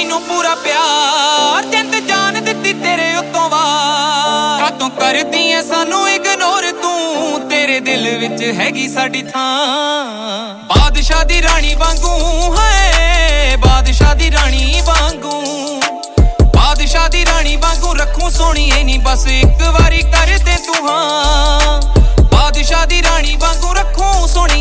ਤੈਨੂੰ ਪੂਰਾ ਪਿਆਰ, ਜਿੰਦ ਜਾਨ ਦਿੱਤੀ ਤੇਰੇ ਉੱਤੋਂ ਵਾਰ। ਕਾਤੋਂ ਕਰਦੀ ਐ ਸਾਨੂੰ ਇਗਨੋਰ ਤੂੰ, ਤੇਰੇ ਦਿਲ ਵਿੱਚ ਹੈਗੀ ਸਾਡੀ ਥਾਂ। ਬਾਦਸ਼ਾਹ ਦੀ ਰਾਣੀ ਵਾਂਗੂ ਹੈ, ਬਾਦਸ਼ਾਹ ਦੀ ਰਾਣੀ ਵਾਂਗੂ, ਬਾਦਸ਼ਾਹ ਦੀ ਰਾਣੀ ਵਾਂਗੂ ਰੱਖੂ ਸੋਹਣੀਏ ਨੀ, ਬਸ ਇੱਕ ਵਾਰੀ ਕਰ ਦੇ ਤੂੰ ਹਾਂ।